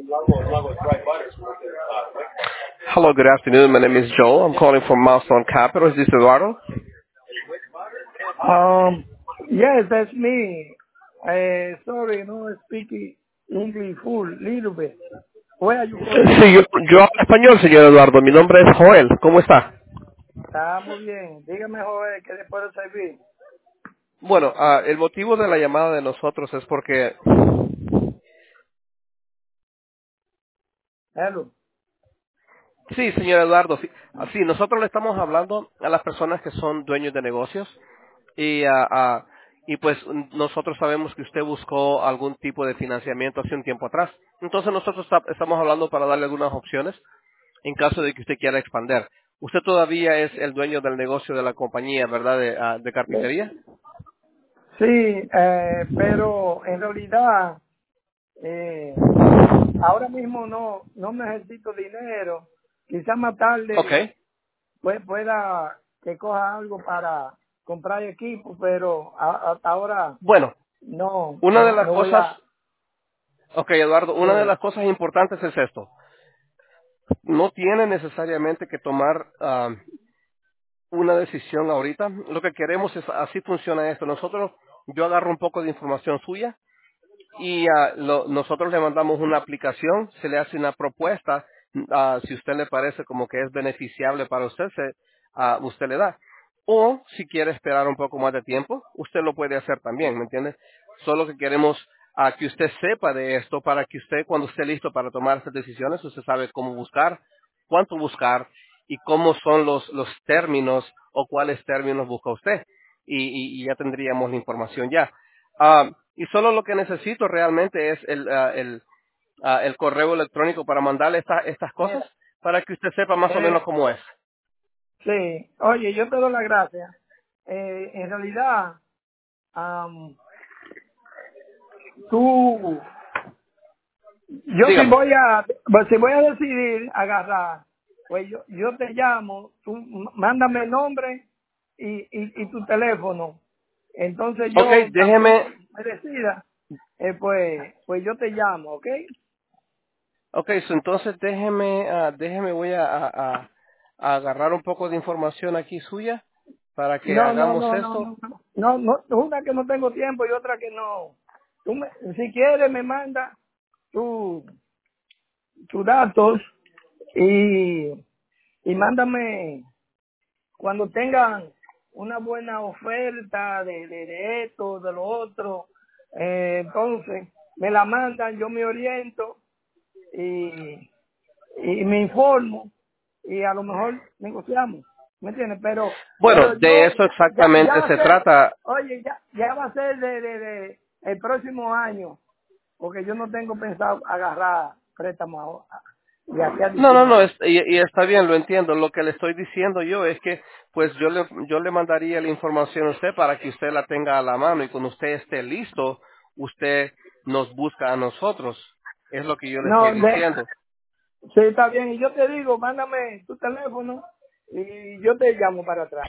Hello, good afternoon. My name is Joel. I'm calling from Milestone Capital. Is this Eduardo? Um, yes, that's me. Sorry, no speak English full, little bit. Where are you calling Sí, from? yo hablo español, señor Eduardo. Mi nombre es Joel. ¿Cómo está? Está muy bien. Dígame, joven, ¿qué le puedo servir? Bueno, el motivo de la llamada de nosotros es porque... Hello. Sí, señor Eduardo. Sí, sí, nosotros le estamos hablando a las personas que son dueños de negocios y, y pues nosotros sabemos que usted buscó algún tipo de financiamiento hace un tiempo atrás. Entonces nosotros estamos hablando para darle algunas opciones en caso de que usted quiera expander. Usted todavía es el dueño del negocio de la compañía, ¿verdad? De carpintería. Sí, pero en realidad, eh, ahora mismo no necesito dinero. Quizás más Ok. tarde pueda que coja algo para comprar equipo, pero hasta ahora Bueno, una de las no voy cosas, a... ok, Eduardo, una de eh, las cosas importantes es esto. No tiene necesariamente que tomar una decisión ahorita. Lo que queremos es, así funciona esto. Yo agarro un poco de información suya y nosotros le mandamos una aplicación, se le hace una propuesta, si usted le parece como que es beneficiable para usted, usted le da. O si quiere esperar un poco más de tiempo, usted lo puede hacer también, ¿me entiende? Solo que queremos que usted sepa de esto para que usted, cuando esté listo para tomar esas decisiones, usted sabe cómo buscar, cuánto buscar y cómo son los términos o cuáles términos busca usted. Y ya tendríamos la información ya. Y solo lo que necesito realmente es el correo electrónico para mandarle estas cosas mira, para que usted sepa más o menos cómo es. sí, oye, yo te doy las gracias. En realidad, am, tú, Dígame. si voy a decidir agarrar, pues yo te llamo, tú mándame el nombre y tu teléfono. Entonces Ok, yo tan pronto déjeme, me decida, pues yo te llamo, ¿ok? entonces déjeme, voy a agarrar un poco de información aquí suya para que No, no, hagamos no, no, esto. no, una que no tengo tiempo y otra que no. Si quieres me manda tu, tus datos y, y mándame cuando tengan una buena oferta de esto, de lo otro, entonces me la mandan, yo me oriento y, y me informo y a lo mejor negociamos, ¿me entiendes? Bueno, Pero de yo, eso ya exactamente va a se ser, trata. oye, ya va a ser de el próximo año, porque yo no tengo pensado agarrar préstamo de aquí a No, no, no, diciembre. y está bien, lo entiendo. Lo que le estoy diciendo yo es que, pues yo le mandaría la información a usted para que usted la tenga a la mano y cuando usted esté listo, usted nos busca a nosotros. Es lo que yo le estoy No, diciendo. sí, está bien. Y yo te digo, mándame tu teléfono y yo te llamo para atrás.